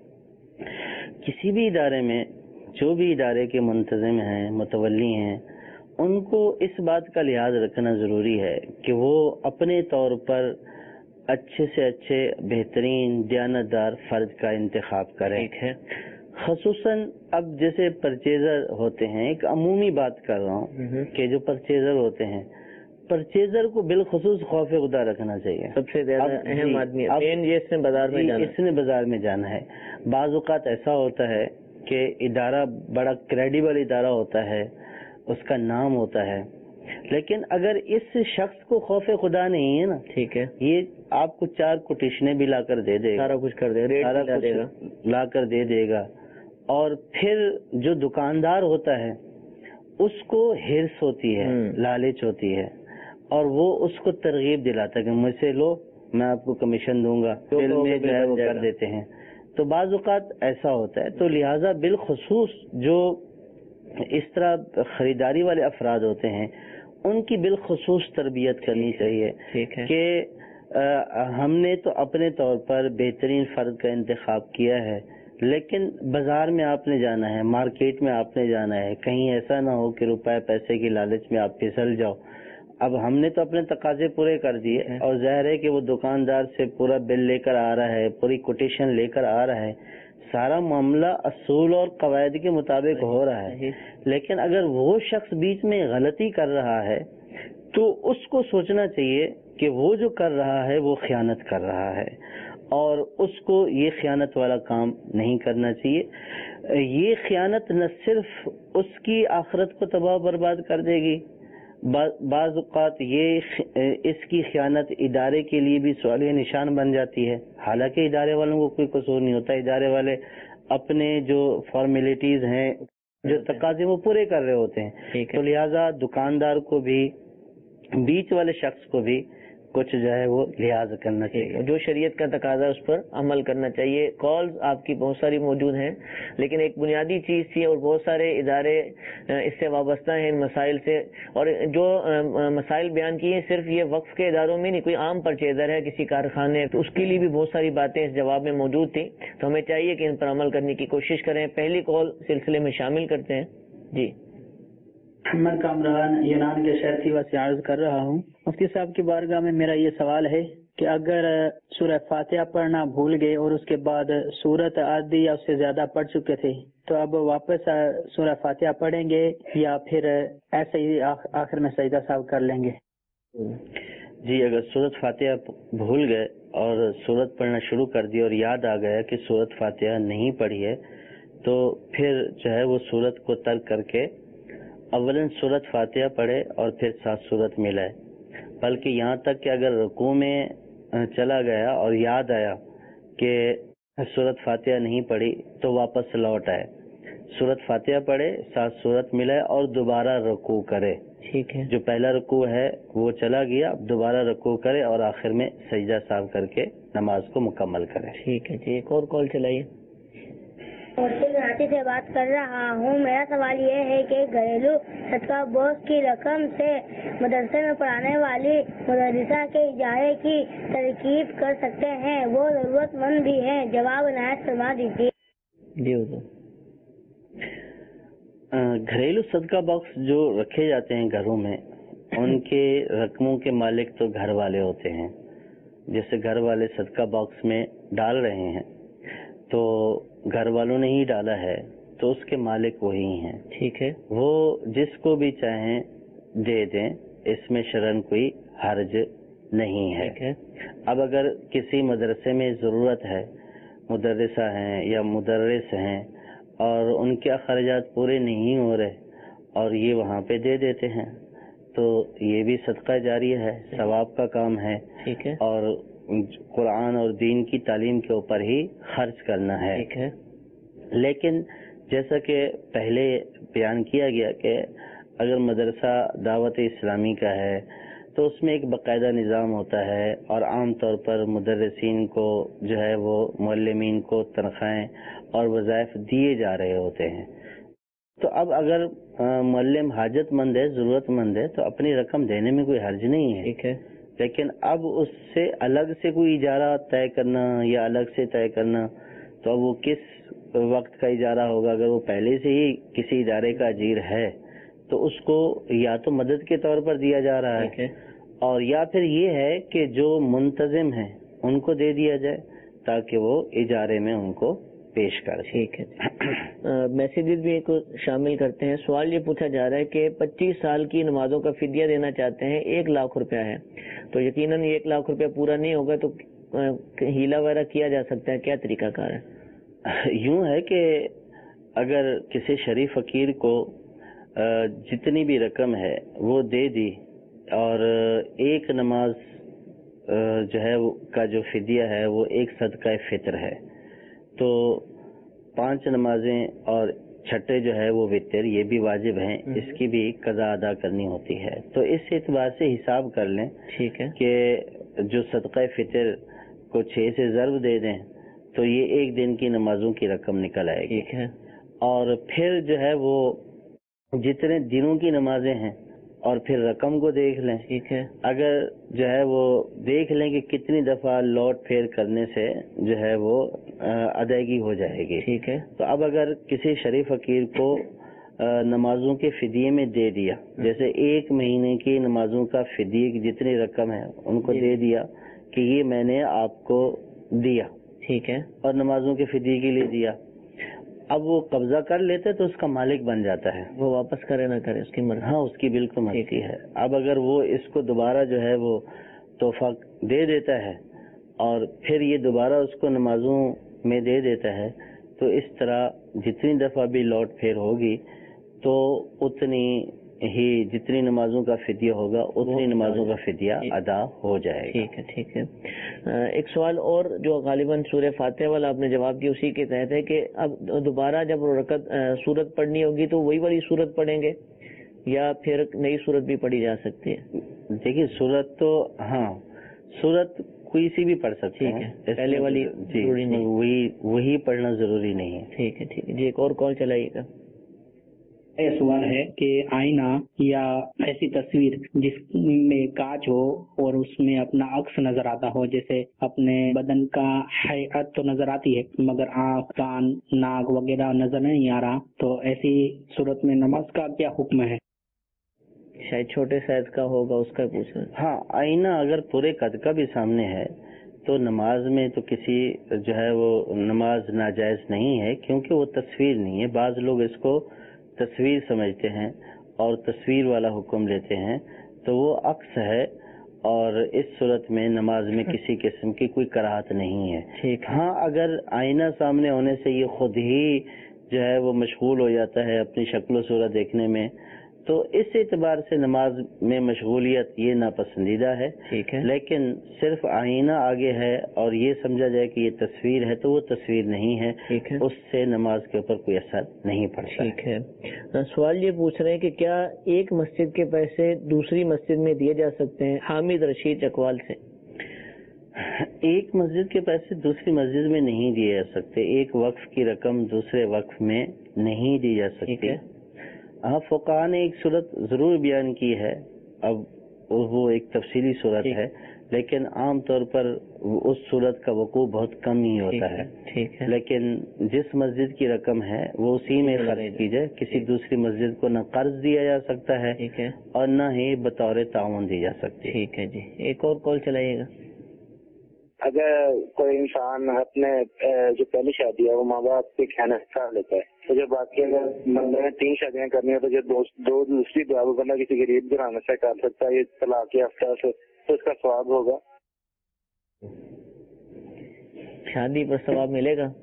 کسی بھی ادارے میں جو بھی ادارے کے منتظم ہیں، متولی ہیں، ان کو اس بات کا لحاظ رکھنا ضروری ہے کہ وہ اپنے طور پر اچھے سے اچھے بہترین دیانتدار فرد کا انتخاب کریں. خصوصاً اب جیسے پرچیزر ہوتے ہیں، ایک عمومی بات کر رہا ہوں کہ جو پرچیزر ہوتے ہیں، پرچیزر کو بالخصوص خوف خدا رکھنا چاہیے. سب سے زیادہ اہم آدمی اس نے بازار میں جانا ہے. بعض اوقات ایسا ہوتا ہے کہ ادارہ بڑا کریڈیبل ادارہ ہوتا ہے، اس کا نام ہوتا ہے، لیکن اگر اس شخص کو خوف خدا نہیں ہے نا، ٹھیک ہے، یہ آپ کو 4 کوٹیشنیں بھی لا کر دے دے گا، سارا کچھ کر دے گا، سارا کچھ لا کر دے دے گا. اور پھر جو دکاندار ہوتا ہے اس کو ہرس ہوتی ہے، لالچ ہوتی ہے، اور وہ اس کو ترغیب دلاتا ہے کہ مجھ سے لو، میں آپ کو کمیشن دوں گا، دل میں جو ہے وہ کر دیتے ہیں. تو بعض اوقات ایسا ہوتا ہے. تو لہٰذا بالخصوص جو اس طرح خریداری والے افراد ہوتے ہیں ان کی بالخصوص تربیت کرنی چاہیے کہ ہم نے تو اپنے طور پر بہترین فرد کا انتخاب کیا ہے، لیکن بازار میں آپ نے جانا ہے، مارکیٹ میں آپ نے جانا ہے، کہیں ایسا نہ ہو کہ روپے پیسے کی لالچ میں آپ پھسل جاؤ اب ہم نے تو اپنے تقاضے پورے کر دیے اور ظاہر ہے کہ وہ دکاندار سے پورا بل لے کر آ رہا ہے, پوری کوٹیشن لے کر آ رہا ہے, سارا معاملہ اصول اور قواعد کے مطابق ہو رہا ہے. لیکن اگر وہ شخص بیچ میں غلطی کر رہا ہے تو اس کو سوچنا چاہیے کہ وہ جو کر رہا ہے وہ خیانت کر رہا ہے اور اس کو یہ خیانت والا کام نہیں کرنا چاہیے. یہ خیانت نہ صرف اس کی آخرت کو تباہ برباد کر دے گی, بعض اوقات یہ اس کی خیانت ادارے کے لیے بھی سوالیہ نشان بن جاتی ہے, حالانکہ ادارے والوں کو کوئی قصور نہیں ہوتا. ادارے والے اپنے جو فارمیلٹیز ہیں, جو تقاضے وہ پورے کر رہے ہوتے ہیں. تو لہٰذا دکاندار کو بھی, بیچ والے شخص کو بھی کچھ جو ہے وہ لحاظ کرنا چاہیے, جو شریعت کا تقاضا اس پر عمل کرنا چاہیے. کالز آپ کی بہت ساری موجود ہیں, لیکن ایک بنیادی چیز تھی اور بہت سارے ادارے اس سے وابستہ ہیں ان مسائل سے, اور جو مسائل بیان کیے صرف یہ وقف کے اداروں میں نہیں, کوئی عام پرچیزر ہے کسی کارخانے تو اس کے لیے بھی بہت ساری باتیں اس جواب میں موجود تھیں. تو ہمیں چاہیے کہ ان پر عمل کرنے کی کوشش کریں. پہلی کال سلسلے میں شامل کرتے ہیں. جی, محمد کامران یونان کے شہر تھیوا سے عرض کر رہا ہوں. مفتی صاحب کی بارگاہ میں میرا یہ سوال ہے کہ اگر سورہ فاتحہ پڑھنا بھول گئے اور اس کے بعد سورت آدھی یا اس سے زیادہ پڑھ چکے تھے تو اب واپس سورہ فاتحہ پڑھیں گے یا پھر ایسے ہی آخر میں سجدہ صاحب کر لیں گے؟ جی, اگر سورت فاتحہ بھول گئے اور سورت پڑھنا شروع کر دی اور یاد آ گیا کہ سورت فاتحہ نہیں پڑھی ہے تو پھر جو ہے وہ سورت کو ترک کر کے اولاً سورت فاتحہ پڑھے اور پھر ساتھ سورت ملائے. بلکہ یہاں تک کہ اگر رکوع میں چلا گیا اور یاد آیا کہ سورت فاتحہ نہیں پڑھی تو واپس لوٹ آئے, سورت فاتحہ پڑھے, ساتھ سورت ملائے اور دوبارہ رکوع کرے. ٹھیک ہے, جو پہلا رکوع ہے وہ چلا گیا, دوبارہ رکوع کرے اور آخر میں سجدہ صاحب کر کے نماز کو مکمل کرے. ٹھیک ہے جی, ایک اور کال چلائیے. کراچی سے بات کر رہا ہوں. میرا سوال یہ ہے کہ گھریلو صدقہ بوس کی رقم سے مدرسے میں پڑھانے والی مدرسہ کے اجارے کی ترکیب کر سکتے ہیں, وہ ضرورت مند بھی ہیں, جواب عنایت فرما دیجیے. جی حضور, گھریلو صدقہ باکس جو رکھے جاتے ہیں گھروں میں, ان کے رقموں کے مالک تو گھر والے ہوتے ہیں. جیسے گھر والے صدقہ باکس میں ڈال رہے ہیں تو گھر والوں نے ہی ڈالا ہے تو اس کے مالک وہی ہیں. ٹھیک ہے, وہ جس کو بھی چاہیں دے دیں, اس میں شرعاً کوئی حرج نہیں ہے. اب اگر کسی مدرسے میں ضرورت ہے, مدرسہ ہیں یا مدرس ہیں اور ان کے اخراجات پورے نہیں ہو رہے اور یہ وہاں پہ دے دیتے ہیں تو یہ بھی صدقہ جاریہ ہے, ثواب کا کام ہے. ٹھیک ہے, اور قرآن اور دین کی تعلیم کے اوپر ہی خرچ کرنا ہے. ٹھیک ہے, لیکن جیسا کہ پہلے بیان کیا گیا کہ اگر مدرسہ دعوت اسلامی کا ہے تو اس میں ایک باقاعدہ نظام ہوتا ہے اور عام طور پر مدرسین کو جو ہے وہ معلمین کو تنخواہیں اور وظائف دیے جا رہے ہوتے ہیں. تو اب اگر معلم حاجت مند ہے, ضرورت مند ہے تو اپنی رقم دینے میں کوئی حرج نہیں ہے. ٹھیک ہے, لیکن اب اس سے الگ سے کوئی اجارہ طے کرنا یا الگ سے طے کرنا تو اب وہ کس وقت کا اجارہ ہوگا. اگر وہ پہلے سے ہی کسی ادارے کا اجیر ہے تو اس کو یا تو مدد کے طور پر دیا جا رہا ہے اور یا پھر یہ ہے کہ جو منتظم ہیں ان کو دے دیا جائے تاکہ وہ اجارے میں ان کو پیش کر. ٹھیک ہے, میسیجز بھی ایک شامل کرتے ہیں. سوال یہ پوچھا جا رہا ہے کہ 25 سال کی نمازوں کا فدیہ دینا چاہتے ہیں, 1 لاکھ روپیہ ہے تو یقیناً 1 لاکھ روپیہ پورا نہیں ہوگا تو ہیلا وغیرہ کیا جا سکتا ہے, کیا طریقہ کار ہے؟ یوں ہے کہ اگر کسی شریف فقیر کو جتنی بھی رقم ہے وہ دے دی اور ایک نماز جو ہے کا جو فدیہ ہے وہ ایک صدقہ فطر ہے تو 5 نمازیں اور چھٹے جو ہے وہ وتر یہ بھی واجب ہیں, اس کی بھی قضا ادا کرنی ہوتی ہے. تو اس اعتبار سے حساب کر لیں. ٹھیک ہے, کہ جو صدقہ فطر کو 6 سے ضرب دے دیں تو یہ 1 دن کی نمازوں کی رقم نکل آئے گی. ٹھیک ہے, اور پھر جو ہے وہ جتنے دنوں کی نمازیں ہیں اور پھر رقم کو دیکھ لیں. ٹھیک ہے, اگر جو ہے وہ دیکھ لیں کہ کتنی دفعہ لوٹ پھیر کرنے سے جو ہے وہ ادائیگی ہو جائے گی. ٹھیک ہے, تو اب اگر کسی شریف فقیر کو نمازوں کے فدیے میں دے دیا، جیسے 1 مہینے کی نمازوں کا فدیے کی جتنی رقم ہے ان کو دے دیا کہ یہ میں نے آپ کو دیا، ٹھیک ہے، اور نمازوں کے فدیے کے لیے دیا. اب وہ قبضہ کر لیتے تو اس کا مالک بن جاتا ہے، وہ واپس کرے نہ کرے اس کی مرضی. ہاں اس کی بالکل مرضی ہے. اب اگر وہ اس کو دوبارہ جو ہے وہ تحفہ دے دیتا ہے اور پھر یہ دوبارہ اس کو نمازوں میں دے دیتا ہے تو اس طرح جتنی دفعہ بھی لوٹ پھیر ہوگی تو اتنی ہی جتنی نمازوں کا فدیہ ہوگا اتنی نمازوں کا فدیہ ادا ہو جائے گا. ٹھیک ہے، ٹھیک ہے. ایک سوال اور جو غالباً سورہ فاتحہ والا آپ نے جواب دیا اسی کے تحت ہے کہ اب دوبارہ جب سورت پڑھنی ہوگی تو وہی والی سورت پڑھیں گے یا پھر نئی سورت بھی پڑھی جا سکتی ہے؟ دیکھیے سورت تو ہاں سورت کوئی سی بھی پڑھ سکتے ہیں، پہلے والی ضروری نہیں، وہی پڑھنا ضروری نہیں ہے. ٹھیک ہے، ٹھیک ہے جی. ایک اور کال چلائیے گا. یہ سوال ہے کہ آئینہ یا ایسی تصویر جس میں کاچ ہو اور اس میں اپنا عکس نظر آتا ہو، جیسے اپنے بدن کا حیات تو نظر آتی ہے مگر آنکھ، کان، ناک وغیرہ نظر نہیں آ رہا، تو ایسی صورت میں نماز کا کیا حکم ہے؟ شاید چھوٹے سائز کا ہوگا اس کا پوچھ رہے. ہاں آئینہ اگر پورے قد کا بھی سامنے ہے تو نماز میں تو کسی جو ہے وہ نماز ناجائز نہیں ہے، کیونکہ وہ تصویر نہیں ہے. بعض لوگ اس کو تصویر سمجھتے ہیں اور تصویر والا حکم لیتے ہیں، تو وہ عکس ہے اور اس صورت میں نماز میں کسی قسم کی کوئی کراہت نہیں ہے. ٹھیک. ہاں اگر آئینہ سامنے ہونے سے یہ خود ہی جو ہے وہ مشغول ہو جاتا ہے اپنی شکل و صورت دیکھنے میں تو اس اعتبار سے نماز میں مشغولیت یہ ناپسندیدہ ہے. ٹھیک ہے. لیکن صرف آئینہ آگے ہے اور یہ سمجھا جائے کہ یہ تصویر ہے تو وہ تصویر نہیں ہے. ٹھیک ہے. اس سے نماز کے اوپر کوئی اثر نہیں پڑتا. ٹھیک ہے. سوال یہ پوچھ رہے ہیں کہ کیا ایک مسجد کے پیسے دوسری مسجد میں دیے جا سکتے ہیں؟ حامد رشید چکوال سے. ایک مسجد کے پیسے دوسری مسجد میں نہیں دیے جا سکتے. ایک وقف کی رقم دوسرے وقف میں نہیں دی جا سکتی. ہاں فقہاء نے ایک صورت ضرور بیان کی ہے، اب وہ ایک تفصیلی صورت ہے، لیکن عام طور پر اس صورت کا وقوع بہت کم ہی ہوتا ہے. ٹھیک ہے. لیکن جس مسجد کی رقم ہے وہ اسی میں خرچ کی جائے. کسی دوسری مسجد کو نہ قرض دیا جا سکتا ہے اور نہ ہی بطور تعاون دی جا سکتی. ٹھیک ہے جی. ایک اور کال چلائیے گا. اگر کوئی انسان اپنے جو پہلی شادی ہے وہ ماں باپ کے کہنے سے کر لیتا ہے تو جو باقی اگر بندے نے 3 شادیاں کرنی ہے تو جو دو دوسری دعا وہ بندہ کسی غریب گھرانے سے کر سکتا ہے یہ طلاق یافتہ سے تو اس کا ثواب ہوگا. شادی پر ثواب ملے گا.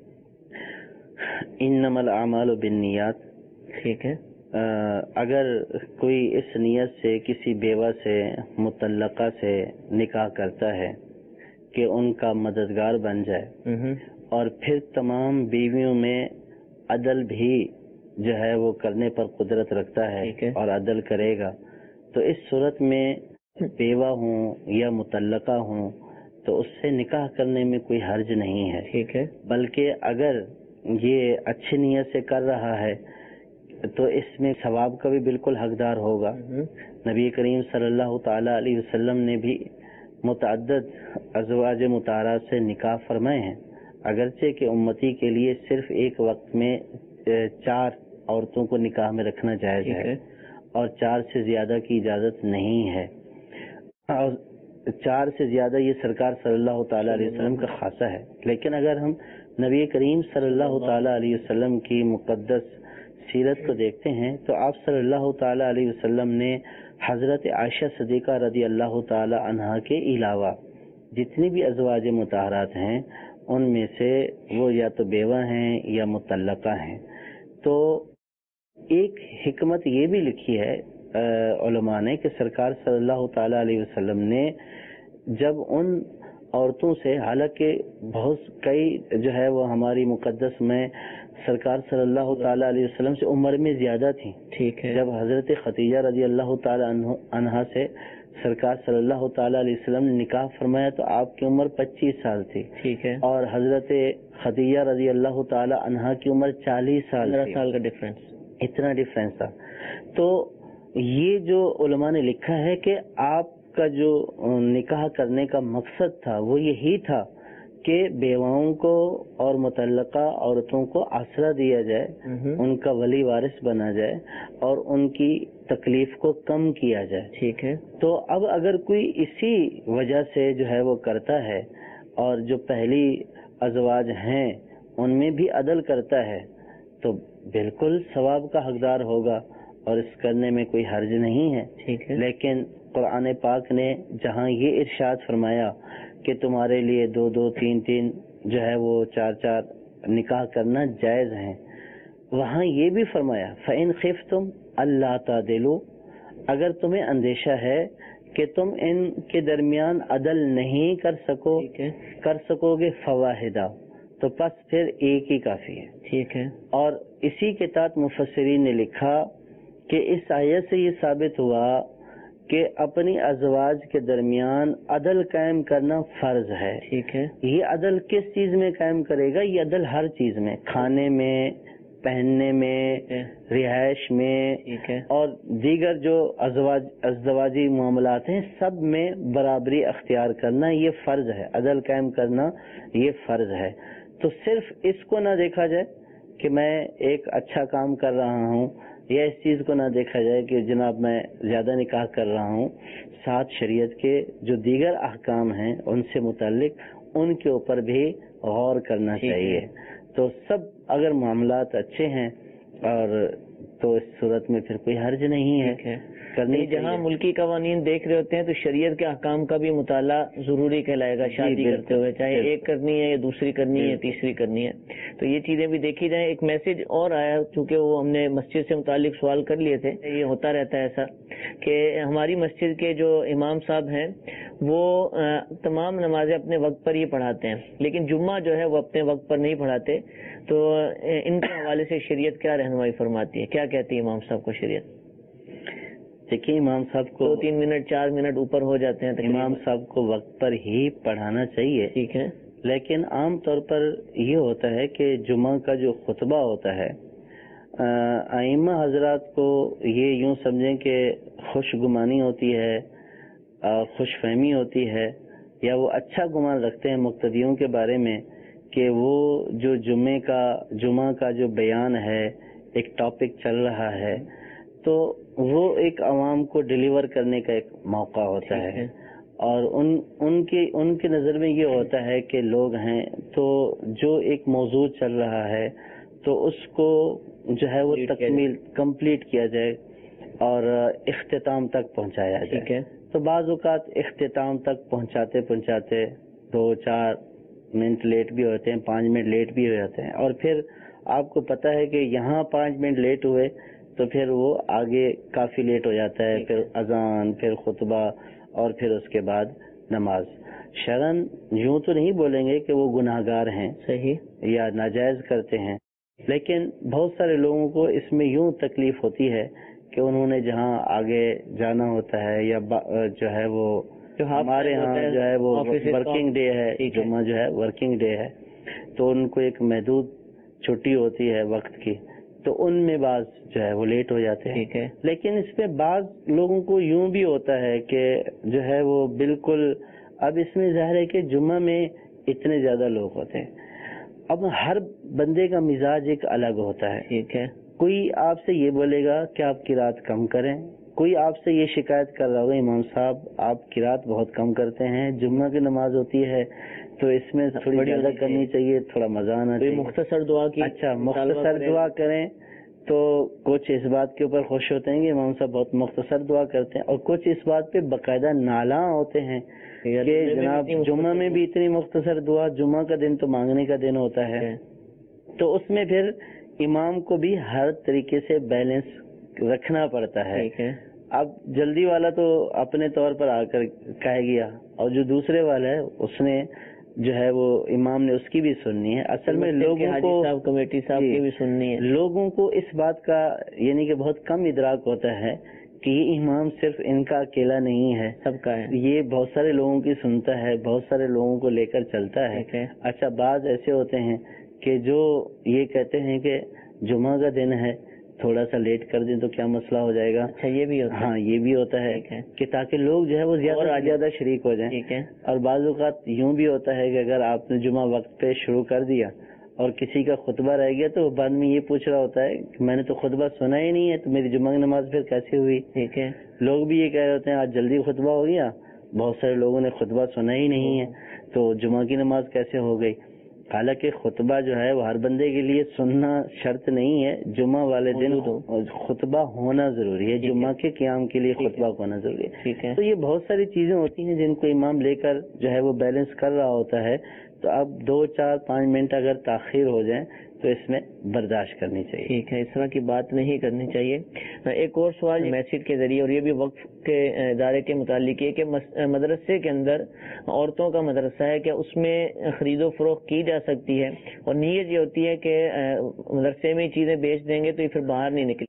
انما الاعمال بالنیات. ٹھیک ہے. اگر کوئی اس نیت سے کسی بیوہ سے مطلقہ سے نکاح کرتا ہے کہ ان کا مددگار بن جائے اور پھر تمام بیویوں میں عدل بھی جو ہے وہ کرنے پر قدرت رکھتا ہے اور عدل کرے گا تو اس صورت میں بیوہ ہوں یا مطلقہ ہوں تو اس سے نکاح کرنے میں کوئی حرج نہیں ہے. ٹھیک ہے. بلکہ اگر یہ اچھی نیت سے کر رہا ہے تو اس میں ثواب کا بھی بالکل حقدار ہوگا. نبی کریم صلی اللہ تعالی علیہ وسلم نے بھی متعدد ازواج مطہرات سے نکاح فرمائے ہیں، اگرچہ کہ امتی کے لیے صرف ایک وقت میں 4 عورتوں کو نکاح میں رکھنا جائز ہے اور 4 سے زیادہ کی اجازت نہیں ہے. اور 4 سے زیادہ یہ سرکار صلی اللہ تعالی علیہ وسلم کا خاصہ ہے. لیکن اگر ہم نبی کریم صلی اللہ تعالی علیہ وسلم کی مقدس سیرت کو دیکھتے ہیں تو آپ صلی اللہ تعالی علیہ وسلم نے حضرت عائشہ صدیقہ رضی اللہ تعالی عنہا کے علاوہ جتنی بھی ازواج مطہرات ہیں ان میں سے وہ یا تو بیوہ ہیں یا مطلقہ ہیں. تو ایک حکمت یہ بھی لکھی ہے علماء نے کہ سرکار صلی اللہ تعالی علیہ وسلم نے جب ان عورتوں سے، حالانکہ بہت کئی جو ہے وہ ہماری مقدس میں سرکار صلی اللہ تعالی علیہ وسلم سے عمر میں زیادہ تھیں. ٹھیک ہے. جب حضرت خدیجہ رضی اللہ تعالی عنہا سے سرکار صلی اللہ تعالی علیہ وسلم نے نکاح فرمایا تو آپ کی عمر 25 سال تھی. ٹھیک ہے. اور حضرت خدیجہ رضی اللہ تعالی عنہا کی عمر 40 سال 15 سال کا ڈفرینس. اتنا ڈفرینس تھا. تو یہ جو علماء نے لکھا ہے کہ آپ کا جو نکاح کرنے کا مقصد تھا وہ یہی تھا کہ بیواؤں کو اور متعلقہ عورتوں کو آسرا دیا جائے، ان کا ولی وارث بنا جائے اور ان کی تکلیف کو کم کیا جائے. ٹھیک ہے. تو اب اگر کوئی اسی وجہ سے جو ہے وہ کرتا ہے اور جو پہلی ازواج ہیں ان میں بھی عدل کرتا ہے تو بالکل ثواب کا حقدار ہوگا اور اس کرنے میں کوئی حرج نہیں ہے. ٹھیک ہے. لیکن قرآن پاک نے جہاں یہ ارشاد فرمایا کہ تمہارے لیے 2-2 3-3 جو ہے وہ 4-4 نکاح کرنا جائز ہیں، وہاں یہ بھی فرمایا فَإِنْ خِفْتُمْ أَلَّا تَعْدِلُوا، اگر تمہیں اندیشہ ہے کہ تم ان کے درمیان عدل نہیں کر سکو گے فواحدہ، تو پس پھر ایک ہی کافی ہے. ٹھیک ہے. اور اسی کے تحت مفسرین نے لکھا کہ اس آیت سے یہ ثابت ہوا کہ اپنی ازواج کے درمیان عدل قائم کرنا فرض ہے. ٹھیک ہے. یہ عدل کس چیز میں قائم کرے گا؟ یہ عدل ہر چیز میں، کھانے میں، پہننے میں، رہائش میں اور دیگر جو ازدواجی معاملات ہیں سب میں برابری اختیار کرنا یہ فرض ہے، عدل قائم کرنا یہ فرض ہے. تو صرف اس کو نہ دیکھا جائے کہ میں ایک اچھا کام کر رہا ہوں، یا اس چیز کو نہ دیکھا جائے کہ جناب میں زیادہ نکاح کر رہا ہوں، ساتھ شریعت کے جو دیگر احکام ہیں ان سے متعلق ان کے اوپر بھی غور کرنا چاہیے. تو سب اگر معاملات اچھے ہیں اور تو اس صورت میں پھر کوئی حرج نہیں ہے کرنی. جہاں ملکی قوانین دیکھ رہے ہوتے ہیں تو شریعت کے احکام کا بھی مطالعہ ضروری کہلائے گا شادی کرتے ہوئے، چاہے ایک کرنی ہے یا دوسری کرنی ہے یا تیسری کرنی ہے، تو یہ چیزیں بھی دیکھی جائیں. ایک میسج اور آیا، چونکہ وہ ہم نے مسجد سے متعلق سوال کر لیے تھے. یہ ہوتا رہتا ہے ایسا کہ ہماری مسجد کے جو امام صاحب ہیں وہ تمام نمازیں اپنے وقت پر ہی پڑھاتے ہیں، لیکن جمعہ جو ہے وہ اپنے وقت پر نہیں پڑھاتے. تو ان کے حوالے سے شریعت کیا رہنمائی فرماتی ہے، کیا کہتی ہے امام صاحب کو شریعت؟ دیکھیے امام صاحب کو 2-3 منٹ 4 منٹ اوپر ہو جاتے ہیں. امام صاحب کو وقت پر ہی پڑھانا چاہیے. ٹھیک ہے. لیکن عام طور پر یہ ہوتا ہے کہ جمعہ کا جو خطبہ ہوتا ہے ائمہ حضرات کو یہ یوں سمجھیں کہ خوش گمانی ہوتی ہے، خوش فہمی ہوتی ہے، یا وہ اچھا گمان رکھتے ہیں مقتدیوں کے بارے میں کہ وہ جو جمعہ کا جو بیان ہے، ایک ٹاپک چل رہا ہے، تو وہ ایک عوام کو ڈیلیور کرنے کا ایک موقع ہوتا ہے. اور ان کی نظر میں یہ ہوتا ہے کہ لوگ ہیں تو جو ایک موضوع چل رہا ہے تو اس کو جو ہے وہ کمپلیٹ کیا جائے اور اختتام تک پہنچایا جائے. تو بعض اوقات اختتام تک پہنچاتے 2-4 منٹ لیٹ بھی ہوتے ہیں، 5 منٹ لیٹ بھی ہو جاتے ہیں. اور پھر آپ کو پتہ ہے کہ یہاں 5 منٹ لیٹ ہوئے تو پھر وہ آگے کافی لیٹ ہو جاتا ہے، پھر اذان، پھر خطبہ اور پھر اس کے بعد نماز. شرعاً یوں تو نہیں بولیں گے کہ وہ گناہگار ہیں صحیح یا ناجائز کرتے ہیں، لیکن بہت سارے لوگوں کو اس میں یوں تکلیف ہوتی ہے کہ انہوں نے جہاں آگے جانا ہوتا ہے یا جو ہے وہ ہمارے ہاں جو ہے وہ ورکنگ ڈے ہے، جمعہ جو ہے ورکنگ ڈے ہے، تو ان کو ایک محدود چھٹی ہوتی ہے وقت کی، تو ان میں بعض جو ہے وہ لیٹ ہو جاتے ہیں. لیکن اس میں بعض لوگوں کو یوں بھی ہوتا ہے کہ جو ہے وہ بالکل، اب اس میں ظاہر ہے کہ جمعہ میں اتنے زیادہ لوگ ہوتے ہیں، اب ہر بندے کا مزاج ایک الگ ہوتا ہے. ٹھیک ہے. کوئی آپ سے یہ بولے گا کہ آپ کی رات کم کریں، کوئی آپ سے یہ شکایت کر رہا ہوگا امام صاحب آپ کی رات بہت کم کرتے ہیں، جمعہ کی نماز ہوتی ہے تو اس میں تھوڑی زیادہ کرنی چاہیے، تھوڑا مزہ آنا چاہیے. مختصر دعا کی اچھا مختصر دعا کریں تو کچھ اس بات کے اوپر خوش ہوتے ہیں کہ امام صاحب بہت مختصر دعا کرتے ہیں، اور کچھ اس بات پہ باقاعدہ نالاں ہوتے ہیں کہ جناب جمعہ میں بھی اتنی مختصر دعا، جمعہ کا دن تو مانگنے کا دن ہوتا ہے. تو اس میں پھر امام کو بھی ہر طریقے سے بیلنس رکھنا پڑتا ہے. اب جلدی والا تو اپنے طور پر آ کر کہہ گیا، اور جو دوسرے والا ہے اس نے جو ہے وہ امام نے اس کی بھی سننی ہے. اصل میں لوگوں کو کمیٹی صاحب کی بھی سننی ہے. لوگوں کو اس بات کا یعنی کہ بہت کم ادراک ہوتا ہے کہ یہ امام صرف ان کا اکیلا نہیں ہے، سب کا ہے. یہ بہت سارے لوگوں کی سنتا ہے، بہت سارے لوگوں کو لے کر چلتا ہے. اچھا بعض ایسے ہوتے ہیں کہ جو یہ کہتے ہیں کہ جمعہ کا دن ہے تھوڑا سا لیٹ کر دیں تو کیا مسئلہ ہو جائے گا. اچھا یہ بھی ہوتا ہے. ہاں یہ بھی ہوتا ہے کہ تاکہ لوگ جو ہے وہ زیادہ شریک ہو جائیں. ٹھیک ہے. اور بعض اوقات یوں بھی ہوتا ہے کہ اگر آپ نے جمعہ وقت پہ شروع کر دیا اور کسی کا خطبہ رہ گیا تو بعد میں یہ پوچھ رہا ہوتا ہے کہ میں نے تو خطبہ سنا ہی نہیں ہے تو میری جمعہ کی نماز پھر کیسے ہوئی. ٹھیک ہے. لوگ بھی یہ کہہ رہے ہوتے ہیں آج جلدی خطبہ ہو گیا, بہت سارے لوگوں نے خطبہ سنا ہی نہیں ہے تو جمعہ کی نماز کیسے ہو گئی. حالانکہ خطبہ جو ہے وہ ہر بندے کے لیے سننا شرط نہیں ہے, جمعہ والے دن خطبہ ہونا ضروری ہے, جمعہ کے قیام کے لیے خطبہ ہونا ضروری ہے. ٹھیک ہے. تو یہ بہت ساری چیزیں ہوتی ہیں جن کو امام لے کر جو ہے وہ بیلنس کر رہا ہوتا ہے, تو اب 2 4 5 منٹ اگر تاخیر ہو جائیں تو اس میں برداشت کرنی چاہیے. ٹھیک ہے, اس طرح کی بات نہیں کرنی چاہیے. ایک اور سوال میسج کے ذریعے, اور یہ بھی وقف کے ادارے کے متعلق ہے کہ مدرسے کے اندر عورتوں کا مدرسہ ہے, کیا اس میں خرید و فروخت کی جا سکتی ہے؟ اور نیت یہ ہوتی ہے کہ مدرسے میں چیزیں بیچ دیں گے تو یہ پھر باہر نہیں نکلے,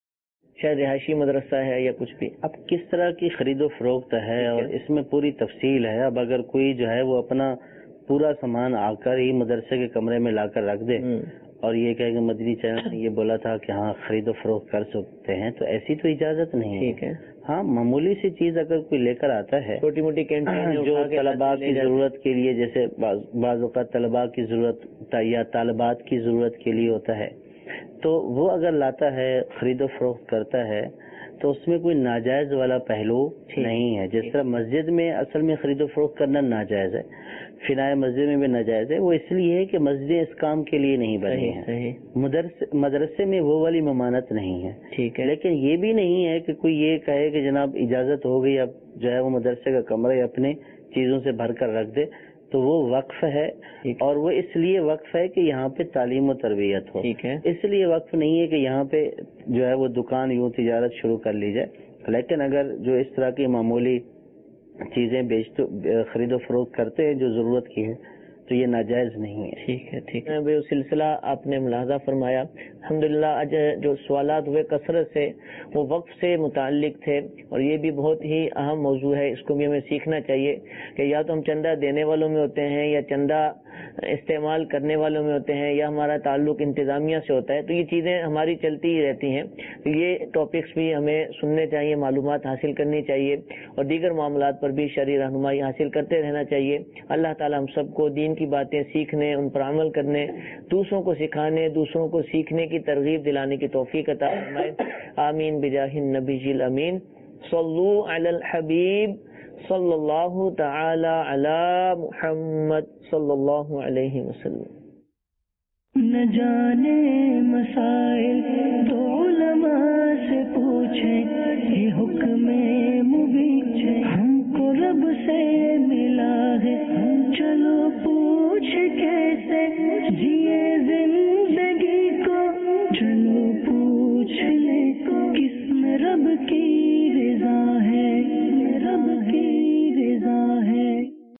شاید رہائشی مدرسہ ہے یا کچھ بھی. اب کس طرح کی خرید و فروخت ہے اور اس میں پوری تفصیل ہے. اب اگر کوئی جو ہے وہ اپنا پورا سامان آ کر ہی مدرسے کے کمرے میں لا کر رکھ دے اور یہ کہے کہ مدنی چینل نے یہ بولا تھا کہ ہاں خرید و فروخت کر سکتے ہیں, تو ایسی تو اجازت نہیں ہے. ٹھیک ہے. ہاں معمولی سی چیز اگر کوئی لے کر آتا ہے, چھوٹی موٹی کینٹین جو طلباء کی ضرورت کے لیے, جیسے بعض اوقات طلباء کی ضرورت یا طالبات کی ضرورت کے لیے ہوتا ہے, تو وہ اگر لاتا ہے خرید و فروخت کرتا ہے تو اس میں کوئی ناجائز والا پہلو نہیں ہے. جس طرح مسجد میں اصل میں خرید و فروخت کرنا ناجائز ہے, فنائے مسجد میں بھی ناجائز ہے, وہ اس لیے ہے کہ مسجدیں اس کام کے لیے نہیں بنی ہیں. مدرسے میں وہ والی ممانت نہیں ہے. ٹھیک ہے. لیکن یہ بھی نہیں ہے کہ کوئی یہ کہے کہ جناب اجازت ہو گئی, اب جو ہے وہ مدرسے کا کمرہ اپنے چیزوں سے بھر کر رکھ دے, تو وہ وقف ہے. اور وہ اس لیے وقف ہے کہ یہاں پہ تعلیم و تربیت ہو. ٹھیک ہے. اس لیے وقف نہیں ہے کہ یہاں پہ جو ہے وہ دکان یوں تجارت شروع کر لی جائے. لیکن اگر جو اس طرح کی معمولی چیزیں خرید و فروخت کرتے ہیں جو ضرورت کی ہے, تو یہ ناجائز نہیں ہے. ٹھیک ہے. ٹھیک ہے. وہ سلسلہ آپ نے ملاحظہ فرمایا. الحمدللہ آج جو سوالات ہوئے کثرت سے وہ وقف سے متعلق تھے, اور یہ بھی بہت ہی اہم موضوع ہے. اس کو بھی ہمیں سیکھنا چاہیے کہ یا تو ہم چندہ دینے والوں میں ہوتے ہیں یا چندہ استعمال کرنے والوں میں ہوتے ہیں یا ہمارا تعلق انتظامیہ سے ہوتا ہے, تو یہ چیزیں ہماری چلتی ہی رہتی ہیں. یہ ٹاپکس بھی ہمیں سننے چاہیے, معلومات حاصل کرنی چاہیے, اور دیگر معاملات پر بھی شرعی رہنمائی حاصل کرتے رہنا چاہیے. اللہ تعالیٰ ہم سب کو دین کی باتیں سیکھنے, ان پر عمل کرنے, دوسروں کو سکھانے, دوسروں کو سیکھنے کی ترغیب دلانے کی توفیق عطا فرمائے. آمین بجاہ النبی الامین. صلو علی الحبیب صلی اللہ تعالی علی محمد صلی اللہ علیہ وسلم. نہ جانے مسائل تو علماء سے پوچھیں, یہ حکم مبین ہم کو رب سے ملا